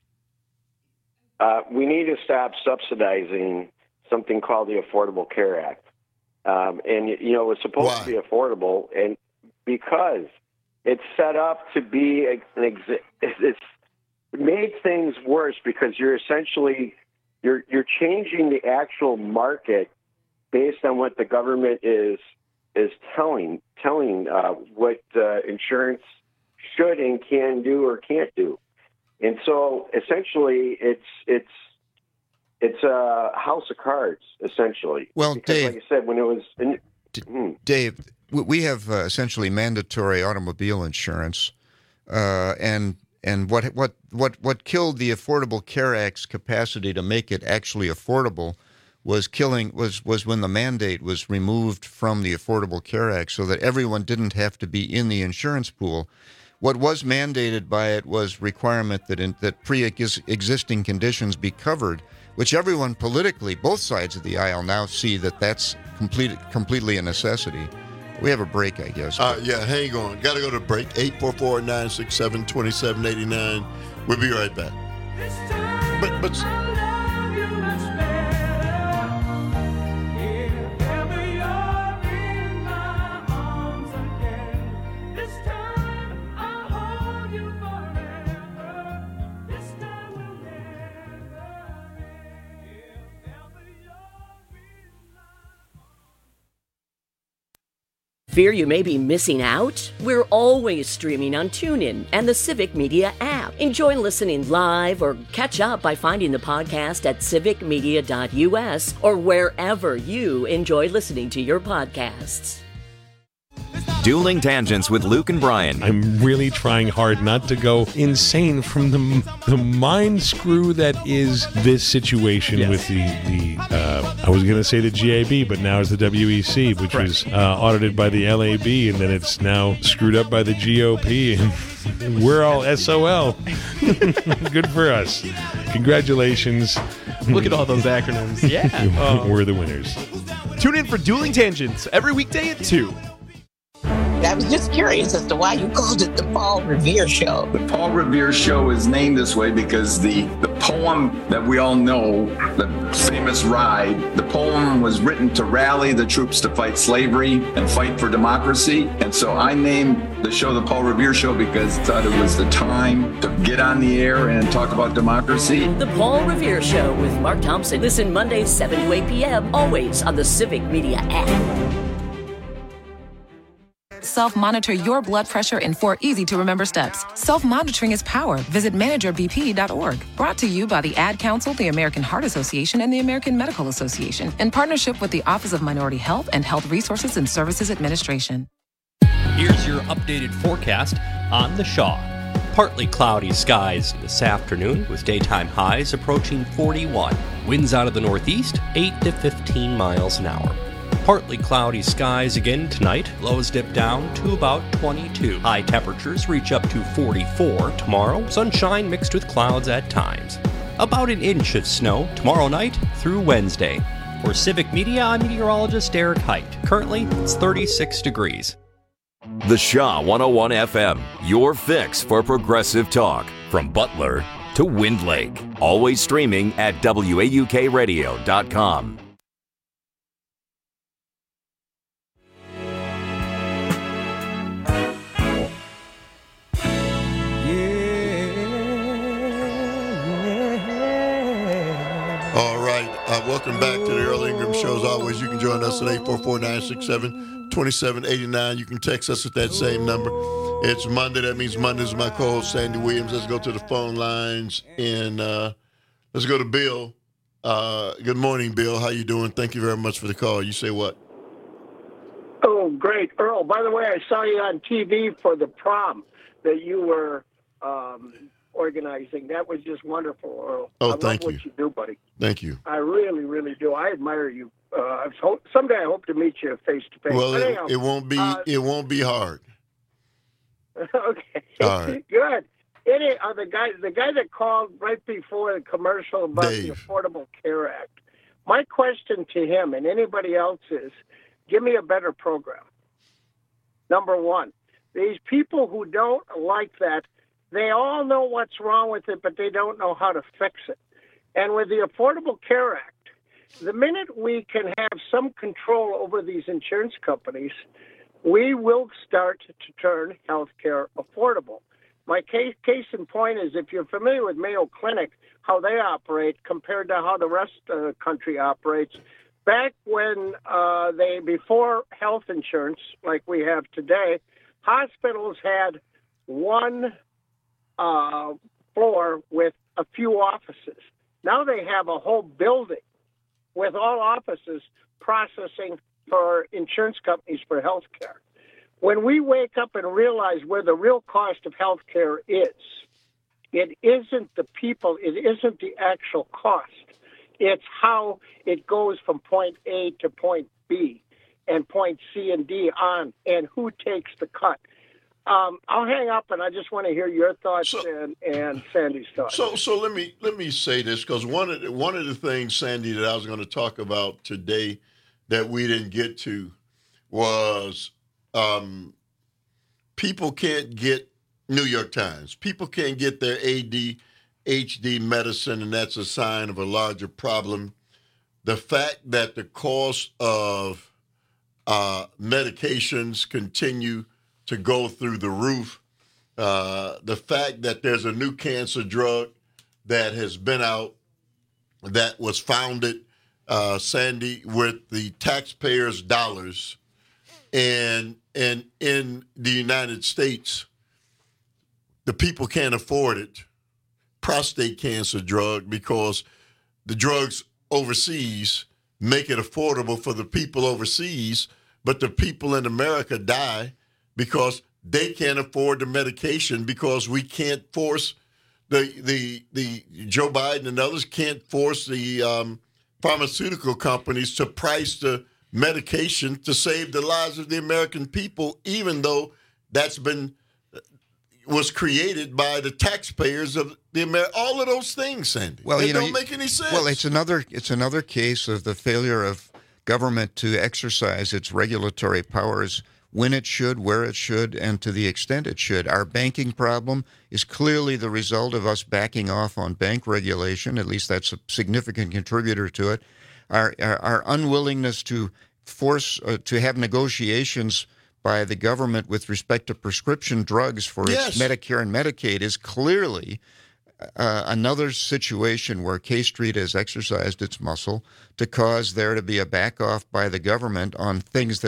We need to stop subsidizing something called the Affordable Care Act. It was supposed to be affordable, and because it's set up to be it's made things worse because you're essentially you're changing the actual market based on what the government is telling what insurance should and can do or can't do. And so essentially it's a house of cards, essentially. Well, because, Dave, like I said, when it was Dave, we have essentially mandatory automobile insurance, and what killed the Affordable Care Act's capacity to make it actually affordable was when the mandate was removed from the Affordable Care Act, so that everyone didn't have to be in the insurance pool. What was mandated by it was requirement that pre-existing conditions be covered, which everyone politically, both sides of the aisle, now see that that's completely a necessity. We have a break, I guess. Hang on. Got to go to break. 844-967-2789. We'll be right back. But Fear you may be missing out? We're always streaming on TuneIn and the Civic Media app. Enjoy listening live or catch up by finding the podcast at civicmedia.us or wherever you enjoy listening to your podcasts. Dueling Tangents with Luke and Brian. I'm really trying hard not to go insane from the mind screw that is this situation with the I was going to say the GAB, but now it's the WEC, which was audited by the LAB, and then it's now screwed up by the GOP, and we're all SOL. Good for us. Congratulations. Look at all those acronyms. Yeah. We're the winners. Tune in for Dueling Tangents every weekday at 2. I was just curious as to why you called it the Paul Revere Show. The Paul Revere Show is named this way because the poem that we all know, the famous Ride, the poem was written to rally the troops to fight slavery and fight for democracy. And so I named the show the Paul Revere Show because I thought it was the time to get on the air and talk about democracy. The Paul Revere Show with Mark Thompson. Listen Mondays 7 to 8 p.m. always on the Civic Media app. Self-monitor your blood pressure in 4 easy-to-remember steps. Self-monitoring is power. Visit managerbp.org. Brought to you by the Ad Council, the American Heart Association, and the American Medical Association, in partnership with the Office of Minority Health and Health Resources and Services Administration. Here's your updated forecast on the Shaw. Partly cloudy skies this afternoon with daytime highs approaching 41. Winds out of the northeast, 8 to 15 miles an hour. Partly cloudy skies again tonight. Lows dip down to about 22. High temperatures reach up to 44 tomorrow. Sunshine mixed with clouds at times. About an inch of snow tomorrow night through Wednesday. For Civic Media, I'm meteorologist Eric Height. Currently, it's 36 degrees. The Shaw 101 FM, your fix for progressive talk. From Butler to Wind Lake. Always streaming at WAUKradio.com. All right. Welcome back to the Earl Ingram Show. As always, you can join us at 844-967-2789. You can text us at that same number. It's Monday. That means Monday's my co-host, Sandy Williams. Let's go to the phone lines, and let's go to Bill. Good morning, Bill. How you doing? Thank you very much for the call. You say what? Oh, great. Earl, by the way, I saw you on TV for the prom that you were organizing. That was just wonderful, Earl. Oh, I thank love you. what you do, buddy. Thank you. I really, really do. I admire you. Someday I hope to meet you face to face. Well, anyhow, it won't be. It won't be hard. Okay. All right. Good. The guy that called right before the commercial about the Affordable Care Act. My question to him and anybody else is, give me a better program. Number one, these people who don't like that, they all know what's wrong with it, but they don't know how to fix it. And with the Affordable Care Act, the minute we can have some control over these insurance companies, we will start to turn health care affordable. My case in point is, if you're familiar with Mayo Clinic, how they operate compared to how the rest of the country operates, back when before health insurance like we have today, hospitals had one floor with a few offices. Now they have a whole building with all offices processing for insurance companies for health care. When we wake up and realize where the real cost of health care is, it isn't the people, it isn't the actual cost. It's how it goes from point A to point B and point C and D on, and who takes the cut. I'll hang up, and I just want to hear your thoughts and Sandy's thoughts. So let me say this, because one of the things, Sandy, that I was going to talk about today that we didn't get to was people can't get New York Times. People can't get their ADHD medicine, and that's a sign of a larger problem. The fact that the cost of medications continue to go through the roof, the fact that there's a new cancer drug that has been out that was founded, Sandy, with the taxpayers' dollars, and in the United States, the people can't afford it. Prostate cancer drug, because the drugs overseas make it affordable for the people overseas, but the people in America die because they can't afford the medication, because we can't force the Joe Biden and others can't force the pharmaceutical companies to price the medication to save the lives of the American people, even though that's was created by the taxpayers of the all of those things, Sandy. Well, it don't make any sense. Well, it's another case of the failure of government to exercise its regulatory powers when it should, where it should, and to the extent it should. Our banking problem is clearly the result of us backing off on bank regulation. At least that's a significant contributor to it. Our unwillingness to force to have negotiations by the government with respect to prescription drugs for its Medicare and Medicaid is clearly another situation where K Street has exercised its muscle to cause there to be a back off by the government on things that it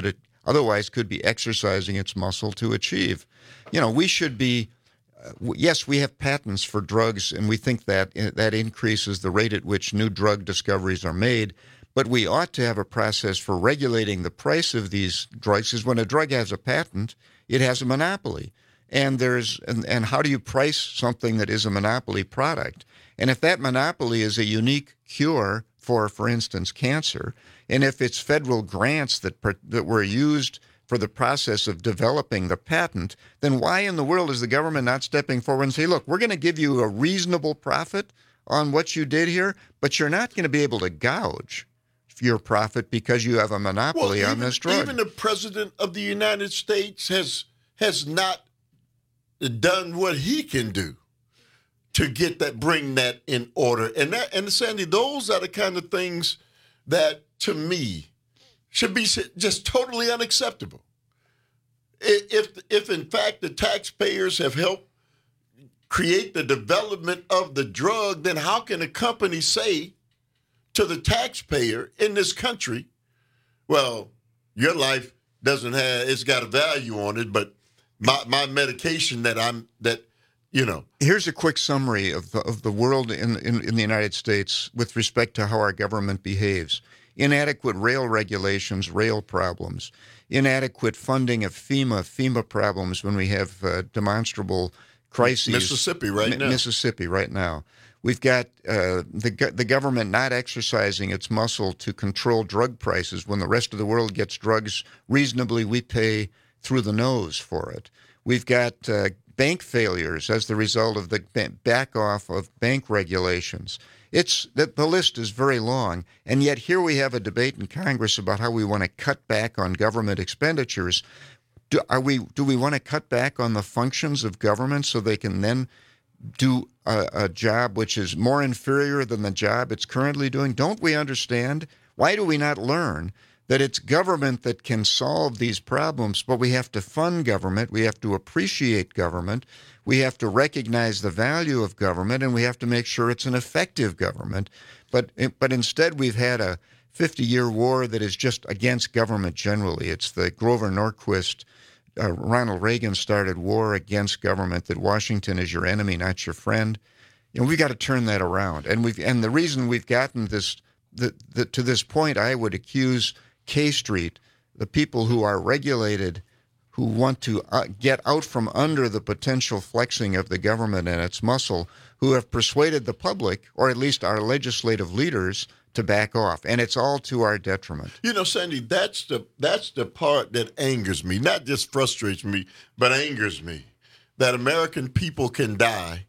otherwise could be exercising its muscle to achieve. We should be, yes, we have patents for drugs, and we think that increases the rate at which new drug discoveries are made. But we ought to have a process for regulating the price of these drugs, because when a drug has a patent, it has a monopoly. And how do you price something that is a monopoly product? And if that monopoly is a unique cure for instance, cancer, and if it's federal grants that were used for the process of developing the patent, then why in the world is the government not stepping forward and say, look, we're going to give you a reasonable profit on what you did here, but you're not going to be able to gouge your profit because you have a monopoly on this drug. Even the President of the United States has not done what he can do to bring that in order. And Sandy, those are the kind of things that, to me, should be just totally unacceptable. If in fact the taxpayers have helped create the development of the drug, then how can a company say to the taxpayer in this country, well, your life it's got a value on it, but my medication Here's a quick summary of the world in the United States with respect to how our government behaves. Inadequate rail regulations, rail problems. Inadequate funding of FEMA problems when we have demonstrable crises. Mississippi right now. We've got the government not exercising its muscle to control drug prices. When the rest of the world gets drugs reasonably, we pay through the nose for it. We've got bank failures as the result of the back off of bank regulations. The list is very long, and yet here we have a debate in Congress about how we want to cut back on government expenditures. Do we want to cut back on the functions of government so they can then do a job which is more inferior than the job it's currently doing? Don't we understand? Why do we not learn that it's government that can solve these problems, but we have to fund government, we have to appreciate government, we have to recognize the value of government, and we have to make sure it's an effective government. But instead we've had a 50-year war that is just against government generally. It's the Grover Norquist, Ronald Reagan started war against government, that Washington is your enemy, not your friend. We've got to turn that around. And the reason we've gotten to this point, I would accuse K Street, the people who are regulated, who want to get out from under the potential flexing of the government and its muscle, who have persuaded the public, or at least our legislative leaders, to back off. And it's all to our detriment. Sandy, that's the part that angers me, not just frustrates me, but angers me, that American people can die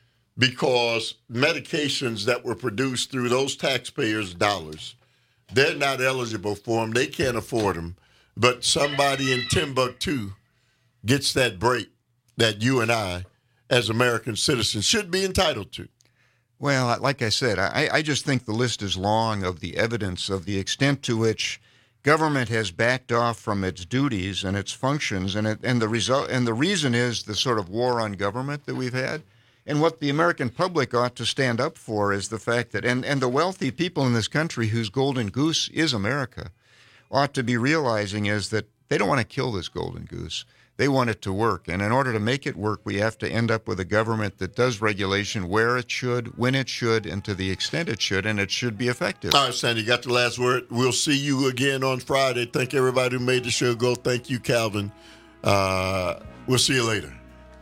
because medications that were produced through those taxpayers' dollars, they're not eligible for them. They can't afford them. But somebody in Timbuktu gets that break that you and I, as American citizens, should be entitled to. Well, like I said, I just think the list is long of the evidence of the extent to which government has backed off from its duties and its functions, and the reason is the sort of war on government that we've had. And what the American public ought to stand up for is the fact that, and the wealthy people in this country whose golden goose is America, ought to be realizing is that they don't want to kill this golden goose. They want it to work. And in order to make it work, we have to end up with a government that does regulation where it should, when it should, and to the extent it should, and it should be effective. All right, Sandy, you got the last word. We'll see you again on Friday. Thank everybody who made the show go. Thank you, Calvin. We'll see you later.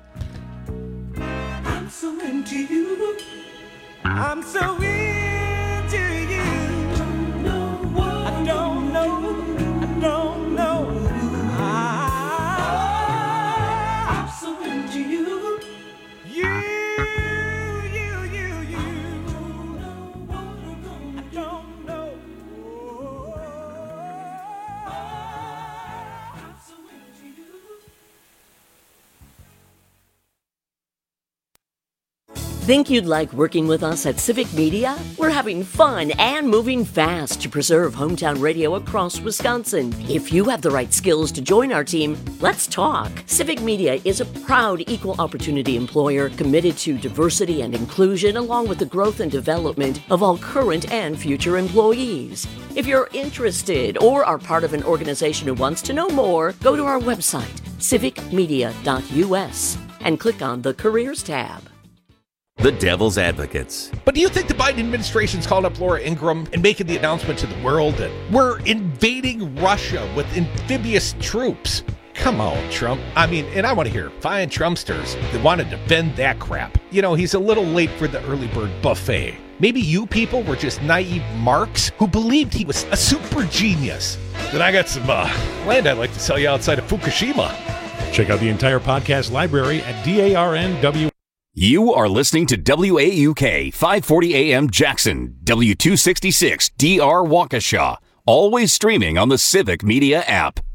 I'm so into you. I'm so into you. I don't know. I don't know. I'm so into you. You. I don't know. I'm so into you. Think you'd like working with us at Civic Media? We're having fun and moving fast to preserve hometown radio across Wisconsin. If you have the right skills to join our team, let's talk. Civic Media is a proud equal opportunity employer committed to diversity and inclusion, along with the growth and development of all current and future employees. If you're interested or are part of an organization who wants to know more, go to our website, civicmedia.us, and click on the Careers tab. The Devil's Advocates. But do you think the Biden administration's calling up Laura Ingraham and making the announcement to the world that we're invading Russia with amphibious troops? Come on, Trump. I mean, and I want to hear fine Trumpsters that want to defend that crap. You know, he's a little late for the early bird buffet. Maybe you people were just naive marks who believed he was a super genius. Then I got some land I'd like to sell you outside of Fukushima. Check out the entire podcast library at DARNW. You are listening to WAUK 540 AM Jackson, W266 DR Waukesha, always streaming on the Civic Media app.